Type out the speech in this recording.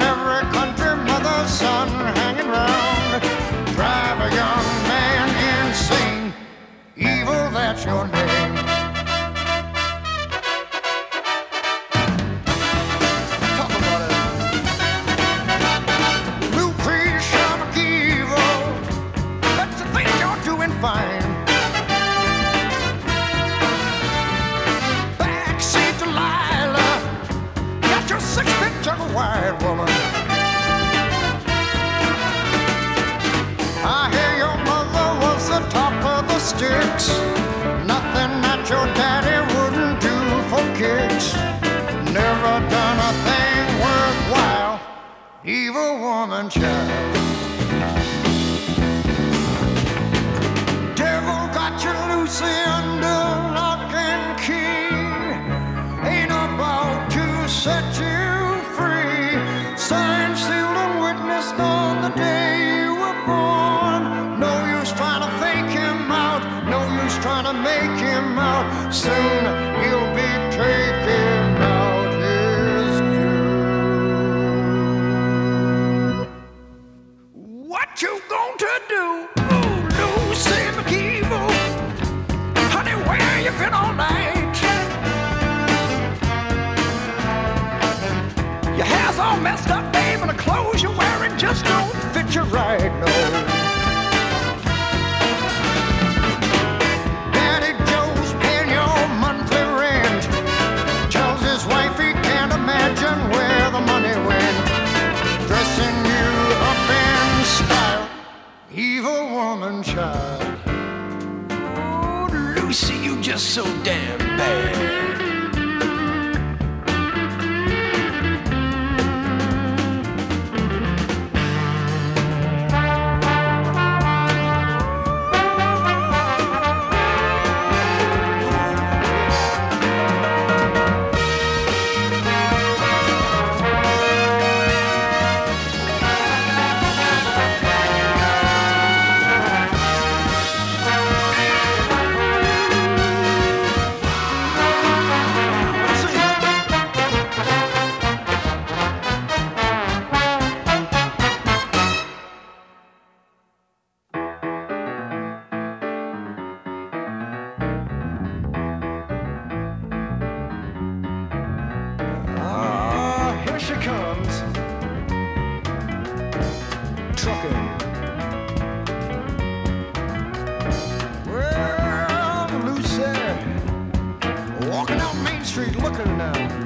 every country mother's son hanging round. Drive a young man insane. Evil, that's your name. Talk about it. Lucretia McEvil, that's the thing you're doing fine. Backseat Delilah, got your 6-foot jug of wine, woman. I hear your mother was the top of the sticks. Nothing that your daddy wouldn't do for kicks. Never done a thing worthwhile. Evil woman child. Devil got you Lucy under lock and key. Ain't about to set you free. Signed, sealed, and witnessed on the day you were born. No use trying to fake him out. No use trying to make him out. Soon he'll be taking out his due. What you going to do? Ooh, Lucy McEvil. Honey, where you been all night? Your hair's all messed up, babe, and the clothes you're wearing just don't fit you right, no. Daddy Joe's paying your monthly rent. Tells his wife he can't imagine where the money went. Dressing you up in style, evil woman child. Oh, Lucy, you just so damn bad. Here she comes, trucking. Well, Lucy, walking down Main Street looking now.